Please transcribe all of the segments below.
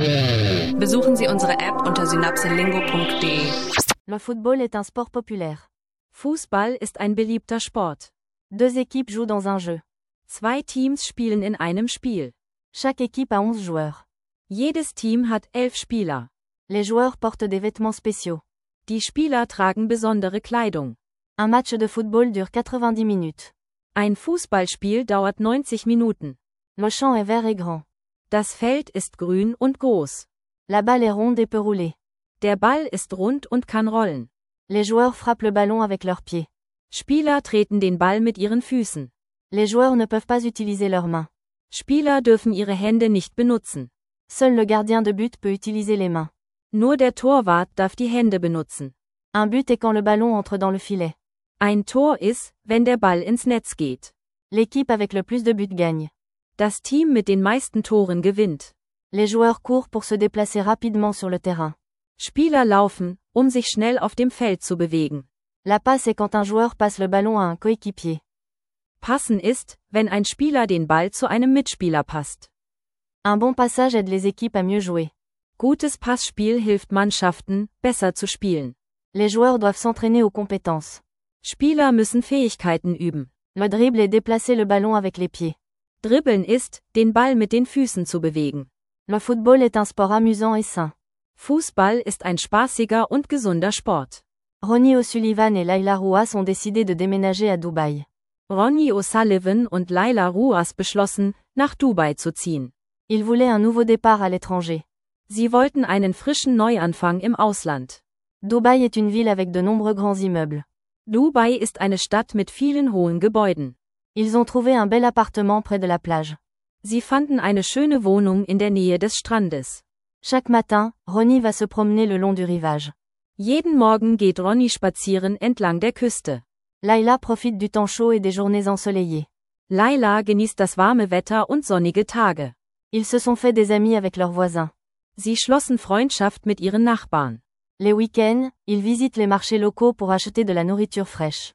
Besuchen Sie unsere App unter synapselingo.de. Le football est un sport populaire. Fußball ist ein beliebter Sport. Deux équipes jouent dans un jeu. 2 Teams spielen in einem Spiel. Chaque équipe a 11 joueurs. Jedes Team hat 11 Spieler. Les joueurs portent des vêtements spéciaux. Die Spieler tragen besondere Kleidung. Un match de football dure 90 minutes. Ein Fußballspiel dauert 90 Minuten. Le champ est vert et grand. Das Feld ist grün und groß. La balle est ronde et peut rouler. Der Ball ist rund und kann rollen. Les joueurs frappent le ballon avec leurs pieds. Spieler treten den Ball mit ihren Füßen. Les joueurs ne peuvent pas utiliser leurs mains. Spieler dürfen ihre Hände nicht benutzen. Seul le gardien de but peut utiliser les mains. Nur der Torwart darf die Hände benutzen. Un but est quand le ballon entre dans le filet. Ein Tor ist, wenn der Ball ins Netz geht. L'équipe avec le plus de buts gagne. Das Team mit den meisten Toren gewinnt. Les joueurs courent pour se déplacer rapidement sur le terrain. Spieler laufen, um sich schnell auf dem Feld zu bewegen. La passe est quand un joueur passe le ballon à un coéquipier. Passen ist, wenn ein Spieler den Ball zu einem Mitspieler passt. Un bon passage aide les équipes à mieux jouer. Gutes Passspiel hilft Mannschaften, besser zu spielen. Les joueurs doivent s'entraîner aux compétences. Spieler müssen Fähigkeiten üben. Le dribble est déplacer le ballon avec les pieds. Dribbeln ist, den Ball mit den Füßen zu bewegen. Le football est un sport amusant et sain. Fußball ist ein spaßiger und gesunder Sport. Ronnie O'Sullivan et Laila Rouas ont décidé de déménager à Dubaï. Ronnie O'Sullivan und Laila Rouas beschlossen, nach Dubai zu ziehen. Ils voulaient un nouveau départ à l'étranger. Sie wollten einen frischen Neuanfang im Ausland. Dubaï est une ville avec de nombreux grands immeubles. Dubai ist eine Stadt mit vielen hohen Gebäuden. Ils ont trouvé un bel appartement près de la plage. Sie fanden eine schöne Wohnung in der Nähe des Strandes. Chaque matin, Ronnie va se promener le long du rivage. Jeden Morgen geht Ronnie spazieren entlang der Küste. Laila profite du temps chaud et des journées ensoleillées. Laila genießt das warme Wetter und sonnige Tage. Ils se sont fait des amis avec leurs voisins. Sie schlossen Freundschaft mit ihren Nachbarn. Les week-ends, ils visitent les marchés locaux pour acheter de la nourriture fraîche.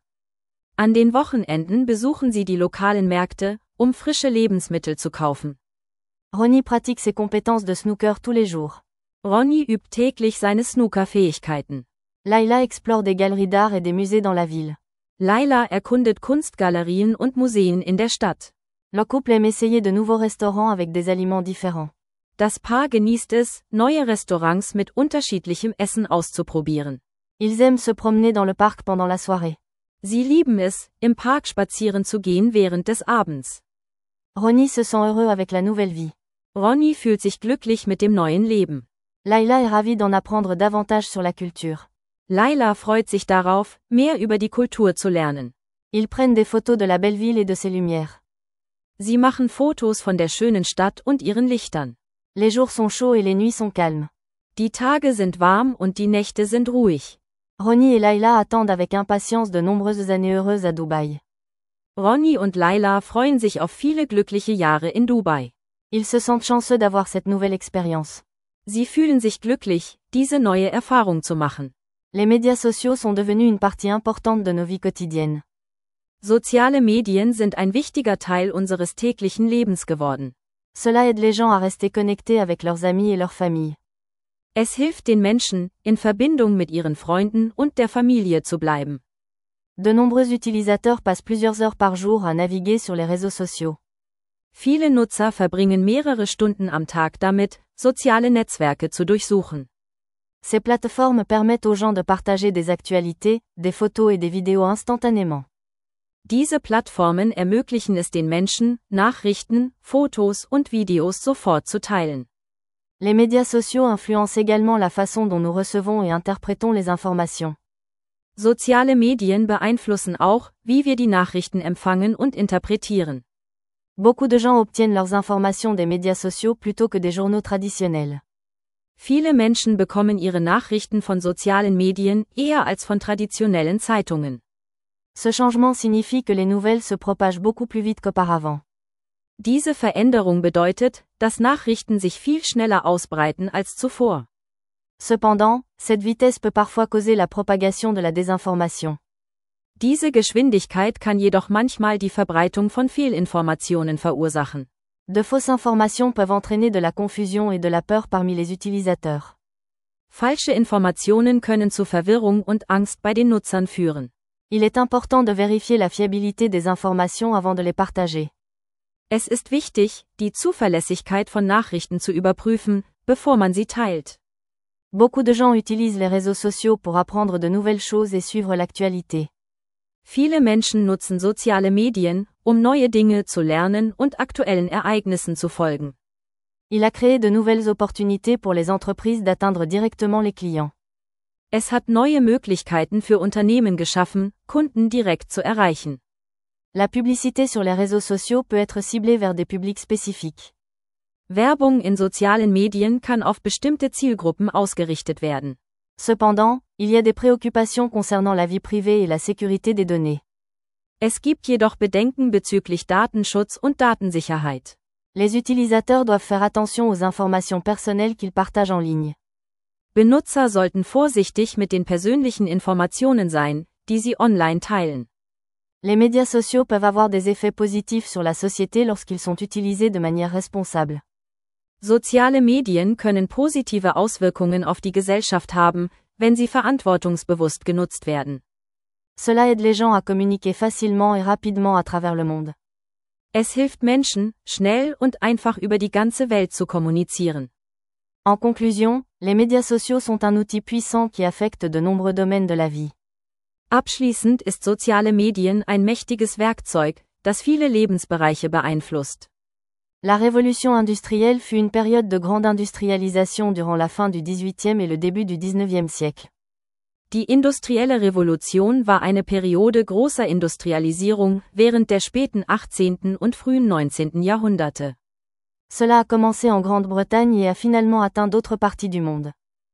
An den Wochenenden besuchen sie die lokalen Märkte, um frische Lebensmittel zu kaufen. Ronnie pratique ses compétences de snooker tous les jours. Ronnie übt täglich seine Snooker-Fähigkeiten. Laila explore des galeries d'art et des musées dans la ville. Laila erkundet Kunstgalerien und Museen in der Stadt. Le couple aime essayer de nouveaux restaurants avec des aliments différents. Das Paar genießt es, neue Restaurants mit unterschiedlichem Essen auszuprobieren. Ils aiment se promener dans le parc pendant la soirée. Sie lieben es, im Park spazieren zu gehen während des Abends. Ronnie se sent heureux avec la nouvelle vie. Ronnie fühlt sich glücklich mit dem neuen Leben. Laila est ravie d'en apprendre davantage sur la culture. Laila freut sich darauf, mehr über die Kultur zu lernen. Ils prennent des photos de la belle ville et de ses lumières. Sie machen Fotos von der schönen Stadt und ihren Lichtern. Les jours sont chauds et les nuits sont calmes. Die Tage sind warm und die Nächte sind ruhig. Ronnie et Laila attendent avec impatience de nombreuses années heureuses à Dubaï. Ronnie und Laila freuen sich auf viele glückliche Jahre in Dubai. Ils se sentent chanceux d'avoir cette nouvelle expérience. Sie fühlen sich glücklich, diese neue Erfahrung zu machen. Les médias sociaux sont devenus une partie importante de nos vies quotidiennes. Soziale Medien sind ein wichtiger Teil unseres täglichen Lebens geworden. Cela aide les gens à rester connectés avec leurs amis et leurs familles. Es hilft den Menschen, in Verbindung mit ihren Freunden und der Familie zu bleiben. De nombreux utilisateurs passent plusieurs heures par jour à naviguer sur les réseaux sociaux. Viele Nutzer verbringen mehrere Stunden am Tag damit, soziale Netzwerke zu durchsuchen. Ces plateformes permettent aux gens de partager des actualités, des photos et des vidéos instantanément. Diese Plattformen ermöglichen es den Menschen, Nachrichten, Fotos und Videos sofort zu teilen. Les médias sociaux influencent également la façon dont nous recevons et interprétons les informations. Soziale Medien beeinflussen auch, wie wir die Nachrichten empfangen und interpretieren. Beaucoup de gens obtiennent leurs informations des médias sociaux plutôt que des journaux traditionnels. Viele Menschen bekommen ihre Nachrichten von sozialen Medien eher als von traditionellen Zeitungen. Ce changement signifie que les nouvelles se propagent beaucoup plus vite qu'auparavant. Diese Veränderung bedeutet, dass Nachrichten sich viel schneller ausbreiten als zuvor. Cependant, cette vitesse peut parfois causer la propagation de la désinformation. Diese Geschwindigkeit kann jedoch manchmal die Verbreitung von Fehlinformationen verursachen. De fausses informations peuvent entraîner de la confusion et de la peur parmi les utilisateurs. Falsche Informationen können zu Verwirrung und Angst bei den Nutzern führen. Il est important de vérifier la fiabilité des informations avant de les partager. Es ist wichtig, die Zuverlässigkeit von Nachrichten zu überprüfen, bevor man sie teilt. Beaucoup de gens utilisent les réseaux sociaux pour apprendre de nouvelles choses et suivre l'actualité. Viele Menschen nutzen soziale Medien, neue Dinge zu lernen und aktuellen Ereignissen zu folgen. Il a créé de nouvelles opportunités pour les entreprises d'atteindre directement les clients. Es hat neue Möglichkeiten für Unternehmen geschaffen, Kunden direkt zu erreichen. La publicité sur les réseaux sociaux peut être ciblée vers des publics spécifiques. Werbung in sozialen Medien kann auf bestimmte Zielgruppen ausgerichtet werden. Cependant, il y a des préoccupations concernant la vie privée et la sécurité des données. Es gibt jedoch Bedenken bezüglich Datenschutz und Datensicherheit. Les utilisateurs doivent faire attention aux informations personnelles qu'ils partagent en ligne. Benutzer sollten vorsichtig mit den persönlichen Informationen sein, die sie online teilen. Les médias sociaux peuvent avoir des effets positifs sur la société lorsqu'ils sont utilisés de manière responsable. Soziale Medien können positive Auswirkungen auf die Gesellschaft haben, wenn sie verantwortungsbewusst genutzt werden. Cela aide les gens à communiquer facilement et rapidement à travers le monde. Es hilft Menschen, schnell und einfach über die ganze Welt zu kommunizieren. En conclusion, les médias sociaux sont un outil puissant qui affecte de nombreux domaines de la vie. Abschließend ist soziale Medien ein mächtiges Werkzeug, das viele Lebensbereiche beeinflusst. La révolution industrielle fut une période de grande industrialisation durant la fin du XVIIIe et le début du XIXe siècle. Die industrielle Revolution war eine Periode großer Industrialisierung während der späten 18. und frühen 19. Jahrhunderte. Cela a commencé en Grande-Bretagne et a finalement atteint d'autres parties du monde.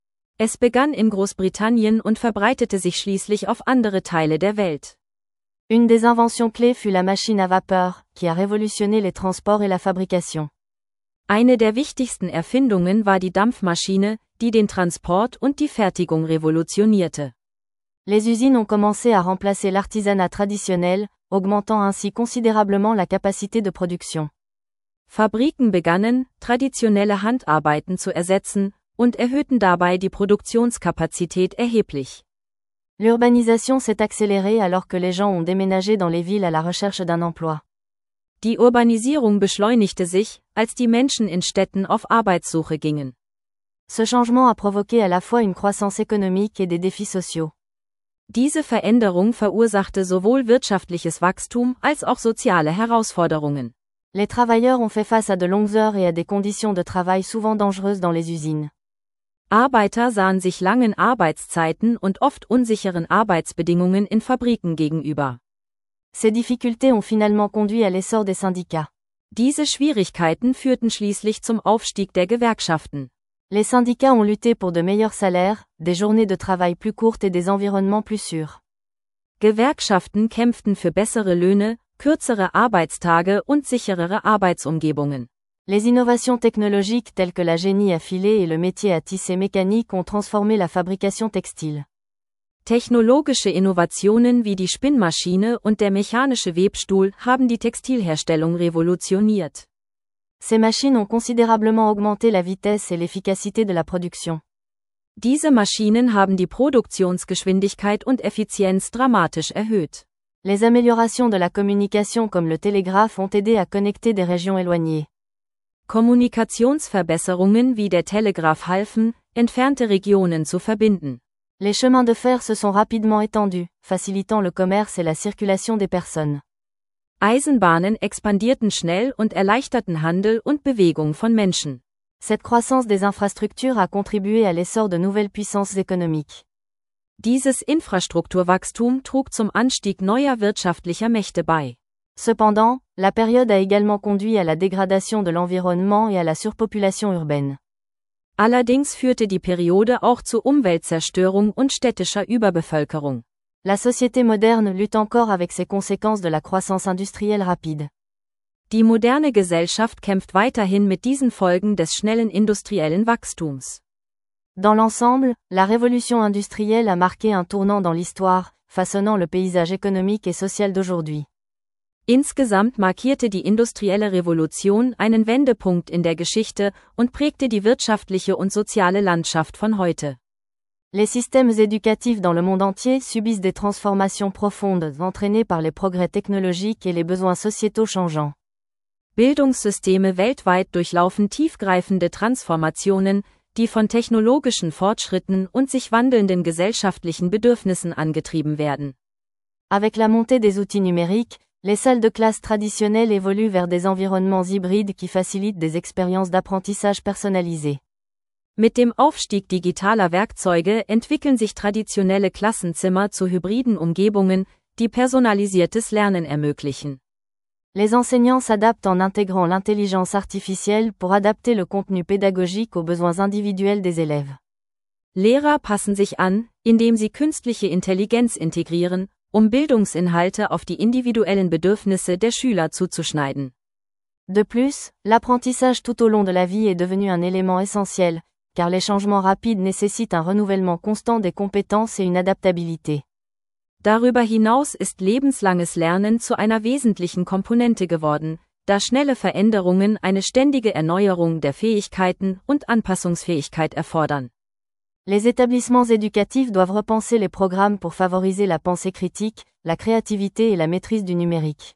Es begann in Großbritannien und verbreitete sich schließlich auf andere Teile der Welt. Une des inventions clés fut la machine à vapeur, qui a révolutionné les transports et la fabrication. Eine der wichtigsten Erfindungen war die Dampfmaschine, die den Transport und die Fertigung revolutionierte. Les usines ont commencé à remplacer l'artisanat traditionnel, augmentant ainsi considérablement la capacité de production. Fabriken begannen, traditionelle Handarbeiten zu ersetzen, und erhöhten dabei die Produktionskapazität erheblich. L'urbanisation s'est accélérée alors que les gens ont déménagé dans les villes à la recherche d'un emploi. Die Urbanisierung beschleunigte sich, als die Menschen in Städten auf Arbeitssuche gingen. Ce changement a provoqué à la fois une croissance économique et des défis sociaux. Diese Veränderung verursachte sowohl wirtschaftliches Wachstum als auch soziale Herausforderungen. Les travailleurs ont fait face à de longues heures et à des conditions de travail souvent dangereuses dans les usines. Arbeiter sahen sich langen Arbeitszeiten und oft unsicheren Arbeitsbedingungen in Fabriken gegenüber. Ces difficultés ont finalement conduit à l'essor des syndicats. Diese Schwierigkeiten führten schließlich zum Aufstieg der Gewerkschaften. Les syndicats ont lutté pour de meilleurs salaires, des journées de travail plus courtes et des environnements plus sûrs. Gewerkschaften kämpften für bessere Löhne, kürzere Arbeitstage und sicherere Arbeitsumgebungen. Les innovations technologiques telles que la génie à filer et le métier à tisser mécanique ont transformé la fabrication textile. Technologische Innovationen wie die Spinnmaschine und der mechanische Webstuhl haben die Textilherstellung revolutioniert. Ces machines ont considérablement augmenté la vitesse et l'efficacité de la production. Diese Maschinen haben die Produktionsgeschwindigkeit und Effizienz dramatisch erhöht. Les améliorations de la communication comme le télégraphe ont aidé à connecter des régions éloignées. Kommunikationsverbesserungen wie der Telegraph halfen, entfernte Regionen zu verbinden. Les chemins de fer se sont rapidement étendus, facilitant le commerce et la circulation des personnes. Eisenbahnen expandierten schnell und erleichterten Handel und Bewegung von Menschen. Cette croissance des infrastructures a contribué à l'essor de nouvelles puissances économiques. Dieses Infrastrukturwachstum trug zum Anstieg neuer wirtschaftlicher Mächte bei. Cependant, la période a également conduit à la dégradation de l'environnement et à la surpopulation urbaine. Allerdings führte die Periode auch zu Umweltzerstörung und städtischer Überbevölkerung. La société moderne lutte encore avec ses conséquences de la croissance industrielle rapide. Die moderne Gesellschaft kämpft weiterhin mit diesen Folgen des schnellen industriellen Wachstums. Dans l'ensemble, la révolution industrielle a marqué un tournant dans l'histoire, façonnant le paysage économique et social d'aujourd'hui. Insgesamt markierte die industrielle Revolution einen Wendepunkt in der Geschichte und prägte die wirtschaftliche und soziale Landschaft von heute. Les systèmes éducatifs dans le monde entier subissent des transformations profondes entraînées par les progrès technologiques et les besoins sociétaux changeants. Bildungssysteme weltweit durchlaufen tiefgreifende Transformationen, die von technologischen Fortschritten und sich wandelnden gesellschaftlichen Bedürfnissen angetrieben werden. Avec la montée des outils numériques, les salles de classe traditionnelles évoluent vers des environnements hybrides qui facilitent des expériences d'apprentissage personnalisées. Mit dem Aufstieg digitaler Werkzeuge entwickeln sich traditionelle Klassenzimmer zu hybriden Umgebungen, die personalisiertes Lernen ermöglichen. Les enseignants s'adaptent en intégrant l'intelligence artificielle pour adapter le contenu pédagogique aux besoins individuels des élèves. Lehrer passen sich an, indem sie künstliche Intelligenz integrieren, um Bildungsinhalte auf die individuellen Bedürfnisse der Schüler zuzuschneiden. De plus, l'apprentissage tout au long de la vie est devenu un élément essentiel, car les changements rapides nécessitent un renouvellement constant des compétences et une adaptabilité. Darüber hinaus ist lebenslanges Lernen zu einer wesentlichen Komponente geworden, da schnelle Veränderungen eine ständige Erneuerung der Fähigkeiten und Anpassungsfähigkeit erfordern. Les établissements éducatifs doivent repenser les programmes pour favoriser la pensée critique, la créativité et la maîtrise du numérique.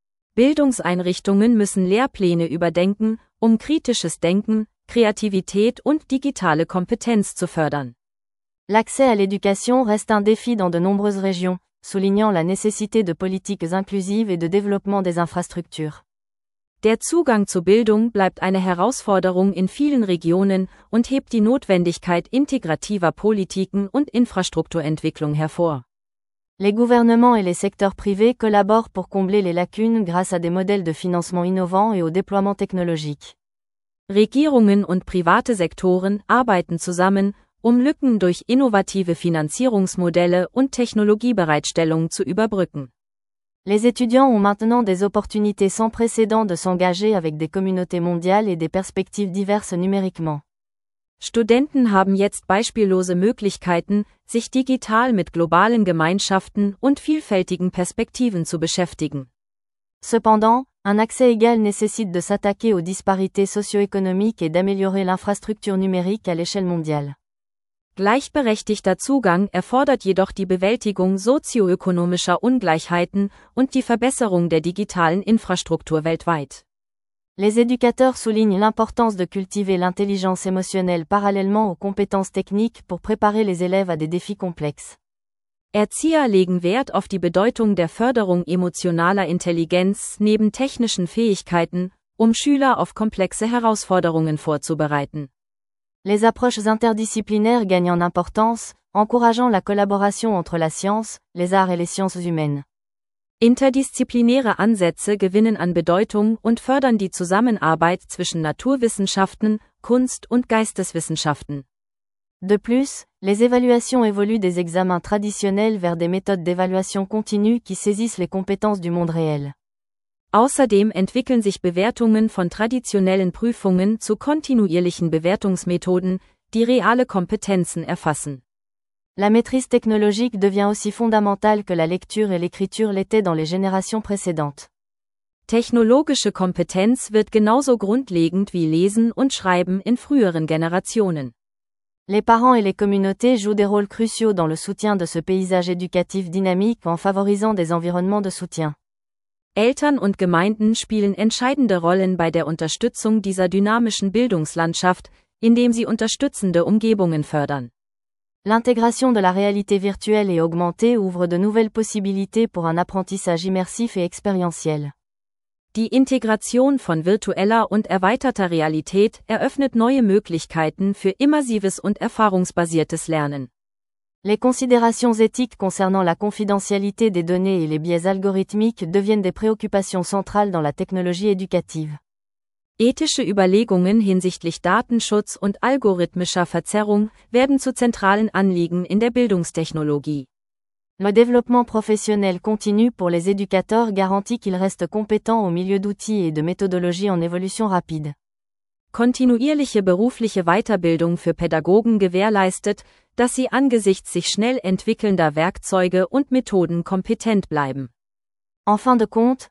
Bildungseinrichtungen müssen Lehrpläne überdenken, um kritisches Denken, Kreativität und digitale Kompetenz zu fördern. L'accès à l'éducation reste un défi dans de nombreuses régions, soulignant la nécessité de politiques inclusives et de développement des infrastructures. Der Zugang zu Bildung bleibt eine Herausforderung in vielen Regionen und hebt die Notwendigkeit integrativer Politiken und Infrastrukturentwicklung hervor. Les gouvernements et les secteurs privés collaborent pour combler les lacunes grâce à des modèles de financement innovants et au déploiement technologique. Regierungen und private Sektoren arbeiten zusammen, um Lücken durch innovative Finanzierungsmodelle und Technologiebereitstellung zu überbrücken. Les étudiants ont maintenant des opportunités sans précédent de s'engager avec des communautés mondiales et des perspectives diverses numériquement. Studenten haben jetzt beispiellose Möglichkeiten, sich digital mit globalen Gemeinschaften und vielfältigen Perspektiven zu beschäftigen. Cependant, un accès égal nécessite de s'attaquer aux disparités socio-économiques et d'améliorer l'infrastructure numérique à l'échelle mondiale. Gleichberechtigter Zugang erfordert jedoch die Bewältigung sozioökonomischer Ungleichheiten und die Verbesserung der digitalen Infrastruktur weltweit. Les éducateurs soulignent l'importance de cultiver l'intelligence émotionnelle parallèlement aux compétences techniques pour préparer les élèves à des défis complexes. Erzieher legen Wert auf die Bedeutung der Förderung emotionaler Intelligenz neben technischen Fähigkeiten, um Schüler auf komplexe Herausforderungen vorzubereiten. Les approches interdisciplinaires gagnent en importance, encourageant la collaboration entre la science, les arts et les sciences humaines. Interdisziplinäre Ansätze gewinnen an Bedeutung und fördern die Zusammenarbeit zwischen Naturwissenschaften, Kunst und Geisteswissenschaften. De plus, les évaluations évoluent des examens traditionnels vers des méthodes d'évaluation continue qui saisissent les compétences du monde réel. Außerdem entwickeln sich Bewertungen von traditionellen Prüfungen zu kontinuierlichen Bewertungsmethoden, die reale Kompetenzen erfassen. La maîtrise technologique devient aussi fondamentale que la lecture et l'écriture l'étaient dans les générations précédentes. Technologische Kompetenz wird genauso grundlegend wie Lesen und Schreiben in früheren Generationen. Les parents et les communautés jouent des rôles cruciaux dans le soutien de ce paysage éducatif dynamique en favorisant des environnements de soutien. Eltern und Gemeinden spielen entscheidende Rollen bei der Unterstützung dieser dynamischen Bildungslandschaft, indem sie unterstützende Umgebungen fördern. L'intégration de la réalité virtuelle et augmentée ouvre de nouvelles possibilités pour un apprentissage immersif et expérientiel. Die Integration von virtueller und erweiterter Realität eröffnet neue Möglichkeiten für immersives und erfahrungsbasiertes Lernen. Les considérations éthiques concernant la confidentialité des données et les biais algorithmiques deviennent des préoccupations centrales dans la technologie éducative. Ethische Überlegungen hinsichtlich Datenschutz und algorithmischer Verzerrung werden zu zentralen Anliegen in der Bildungstechnologie. Le développement professionnel continu pour les éducateurs garantit qu'ils restent compétents au milieu d'outils et de méthodologies en évolution rapide. Kontinuierliche berufliche Weiterbildung für Pädagogen gewährleistet, dass sie angesichts sich schnell entwickelnder Werkzeuge und Methoden kompetent bleiben. En fin de compte,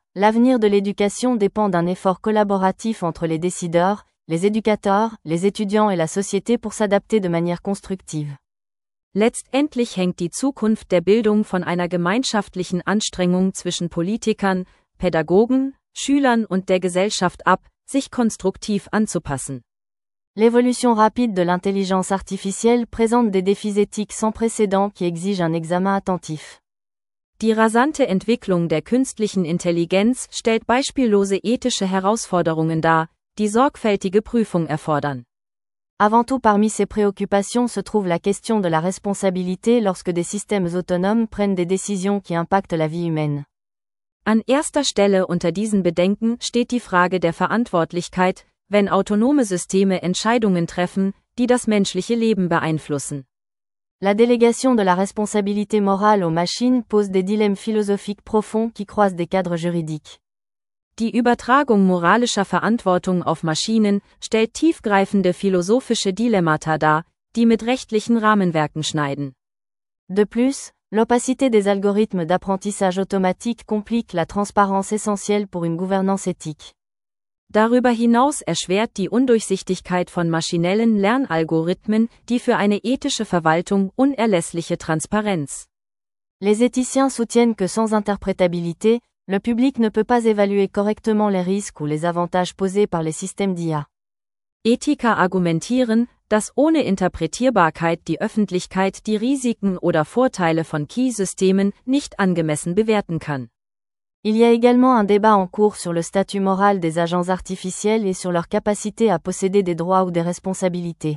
l'avenir de l'éducation dépend d'un effort collaboratif entre les décideurs, les éducateurs, les étudiants et la société pour s'adapter de manière constructive. Letztendlich hängt die Zukunft der Bildung von einer gemeinschaftlichen Anstrengung zwischen Politikern, Pädagogen, Schülern und der Gesellschaft ab, sich konstruktiv anzupassen. L'évolution rapide de l'intelligence artificielle présente des défis éthiques sans précédent qui exigent un examen attentif. Die rasante Entwicklung der künstlichen Intelligenz stellt beispiellose ethische Herausforderungen dar, die sorgfältige Prüfung erfordern. Avant tout, parmi ces préoccupations se trouve la question de la responsabilité lorsque des systèmes autonomes prennent des décisions qui impactent la vie humaine. An erster Stelle unter diesen Bedenken steht die Frage der Verantwortlichkeit, wenn autonome Systeme Entscheidungen treffen, die das menschliche Leben beeinflussen. La délégation de la responsabilité morale aux machines pose des dilemmes philosophiques profonds qui croisent des cadres juridiques. Die Übertragung moralischer Verantwortung auf Maschinen stellt tiefgreifende philosophische Dilemmata dar, die mit rechtlichen Rahmenwerken schneiden. De plus, l'opacité des algorithmes d'apprentissage automatique complique la transparence essentielle pour une gouvernance éthique. Darüber hinaus erschwert die Undurchsichtigkeit von maschinellen Lernalgorithmen die für eine ethische Verwaltung unerlässliche Transparenz. Les éthiciens soutiennent que sans interprétabilité, le public ne peut pas évaluer correctement les risques ou les avantages posés par les systèmes d'IA. Ethiker argumentieren, dass ohne Interpretierbarkeit die Öffentlichkeit die Risiken oder Vorteile von KI-Systemen nicht angemessen bewerten kann. Il y a également un débat en cours sur le statut moral des agents artificiels et sur leur capacité à posséder des droits ou des responsabilités.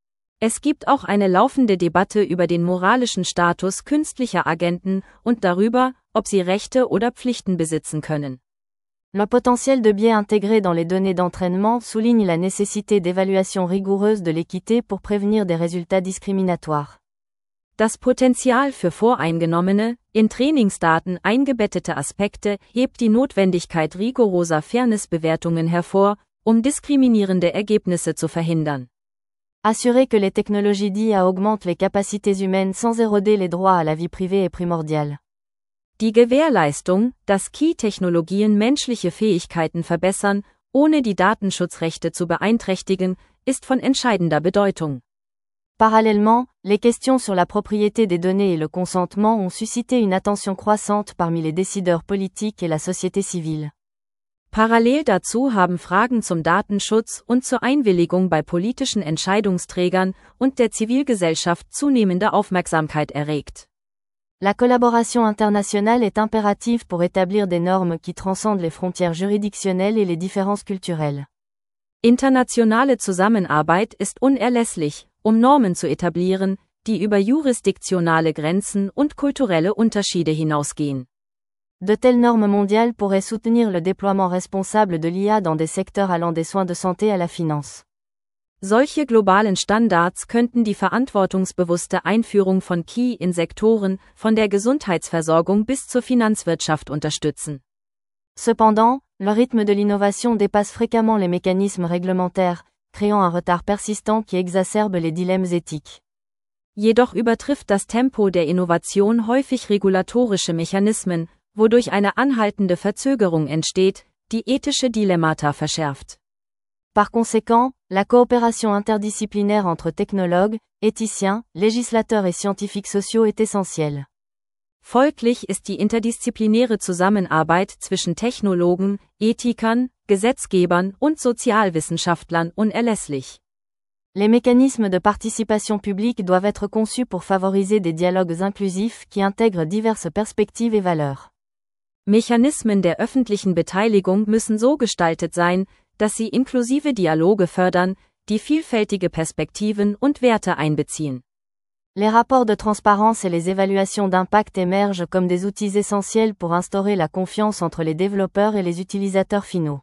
Es gibt auch eine laufende Debatte über den moralischen Status künstlicher Agenten und darüber, ob sie Rechte oder Pflichten besitzen können. Le potentiel de biais intégrés dans les données d'entraînement souligne la nécessité d'évaluation rigoureuse de l'équité pour prévenir des résultats discriminatoires. Das Potenzial für voreingenommene, in Trainingsdaten eingebettete Aspekte hebt die Notwendigkeit rigoroser Fairnessbewertungen hervor, diskriminierende Ergebnisse zu verhindern. Assurer que les technologies d'IA augmentent les capacités humaines sans éroder les droits à la vie privée est primordial. Die Gewährleistung, dass KI-Technologien menschliche Fähigkeiten verbessern, ohne die Datenschutzrechte zu beeinträchtigen, ist von entscheidender Bedeutung. Parallèlement, les questions sur la propriété des données et le consentement ont suscité une attention croissante parmi les décideurs politiques et la société civile. Parallel dazu haben Fragen zum Datenschutz und zur Einwilligung bei politischen Entscheidungsträgern und der Zivilgesellschaft zunehmende Aufmerksamkeit erregt. La collaboration internationale est impérative pour établir des normes qui transcendent les frontières juridictionnelles et les différences culturelles. Internationale Zusammenarbeit ist unerlässlich, Normen zu etablieren, die über jurisdiktionale Grenzen und kulturelle Unterschiede hinausgehen. De telles normes mondiales pourraient soutenir le déploiement responsable de l'IA dans des secteurs allant des soins de santé à la finance. Solche globalen Standards könnten die verantwortungsbewusste Einführung von KI in Sektoren, von der Gesundheitsversorgung bis zur Finanzwirtschaft unterstützen. Cependant, le rythme de l'innovation dépasse fréquemment les mécanismes réglementaires, créant un retard persistant qui exacerbe les dilemmes éthiques. Jedoch übertrifft das Tempo der Innovation häufig regulatorische Mechanismen, wodurch eine anhaltende Verzögerung entsteht, die ethische Dilemmata verschärft. Par conséquent, la coopération interdisciplinaire entre technologues, éthiciens, législateurs et scientifiques sociaux est essentielle. Folglich ist die interdisziplinäre Zusammenarbeit zwischen Technologen, Ethikern, Gesetzgebern und Sozialwissenschaftlern unerlässlich. Les mécanismes de participation publique doivent être conçus pour favoriser des dialogues inclusifs qui intègrent diverses perspectives et valeurs. Mechanismen der öffentlichen Beteiligung müssen so gestaltet sein, dass sie inklusive Dialoge fördern, die vielfältige Perspektiven und Werte einbeziehen. Les rapports de transparence et les évaluations d'impact émergent comme des outils essentiels pour instaurer la confiance entre les développeurs et les utilisateurs finaux.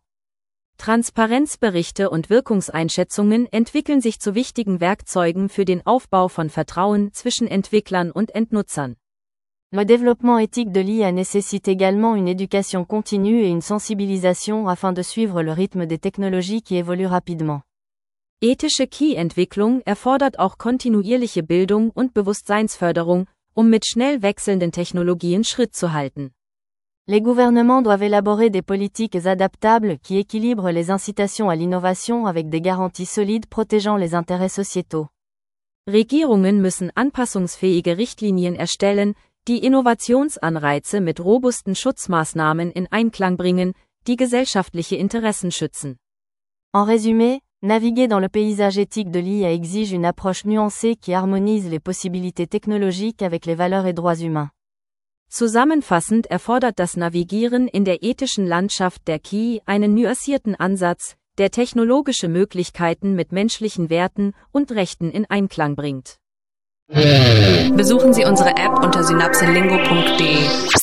Transparenzberichte und Wirkungseinschätzungen entwickeln sich zu wichtigen Werkzeugen für den Aufbau von Vertrauen zwischen Entwicklern und Endnutzern. Le développement éthique de l'IA nécessite également une éducation continue et une sensibilisation afin de suivre le rythme des technologies qui évoluent rapidement. Ethische KI-Entwicklung erfordert auch kontinuierliche Bildung und Bewusstseinsförderung, mit schnell wechselnden Technologien Schritt zu halten. Les gouvernements doivent élaborer des politiques adaptables qui équilibrent les incitations à l'innovation avec des garanties solides protégeant les intérêts sociétaux. Regierungen müssen anpassungsfähige Richtlinien erstellen, die Innovationsanreize mit robusten Schutzmaßnahmen in Einklang bringen, die gesellschaftliche Interessen schützen. En résumé, naviguer dans le paysage éthique de l'IA exige une approche nuancée qui harmonise les possibilités technologiques avec les valeurs et droits humains. Zusammenfassend erfordert das Navigieren in der ethischen Landschaft der KI einen nuancierten Ansatz, der technologische Möglichkeiten mit menschlichen Werten und Rechten in Einklang bringt. Besuchen Sie unsere App unter synapselingo.de.